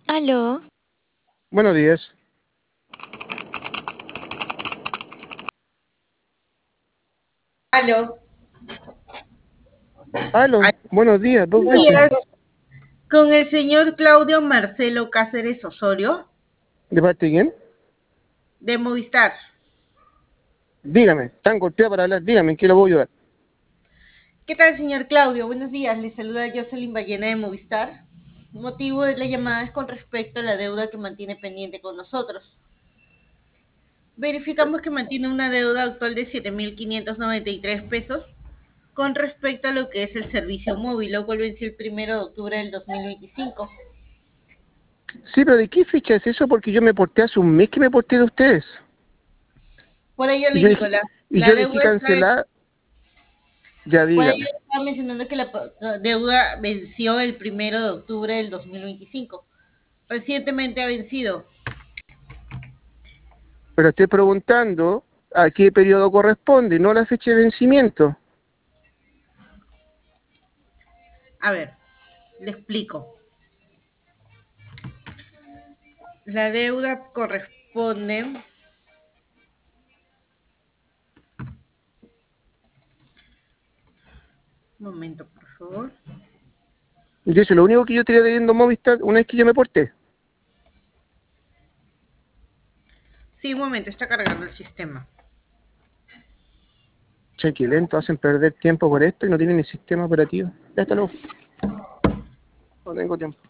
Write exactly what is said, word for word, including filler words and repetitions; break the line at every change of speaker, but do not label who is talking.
Aló,
Buenos días.
Aló.
Aló, buenos días, dos
Buenos
veces.
días. Con el señor Claudio Marcelo Cáceres Osorio,
¿De parte de quién?
de Movistar.
Dígame, tan golpeado para hablar, dígame, ¿en qué lo puedo ayudar?
¿Qué tal, señor Claudio? Buenos días. Le saluda Jocelyn Ballena de Movistar. El motivo de la llamada es con respecto a la deuda que mantiene pendiente con nosotros. Verificamos que mantiene una deuda actual de siete mil quinientos noventa y tres pesos con respecto a lo que es el servicio móvil, lo cual venció el primero de octubre del dos mil veinticinco.
Sí, pero ¿de qué fecha es eso? Porque yo me porté hace un mes que me porté de ustedes.
Por ello
Y
le
yo
indico,
dije,
la,
y
la
yo dejé
deuda está.
cancelar, ya
Por ello
dígame.
estaba mencionando que la pa- deuda venció el primero de octubre del dos mil veinticinco. Recientemente ha vencido.
Pero estoy preguntando a qué periodo corresponde, no la fecha de vencimiento.
A ver, le explico. La deuda corresponde. Un momento, por favor.
Y eso es lo único que yo estaría debiendo Movistar una vez que yo me porté.
Sí, un momento, está cargando el sistema.
Che, qué lento, hacen perder tiempo por esto y no tienen ni sistema operativo. Ya está luego. No tengo tiempo.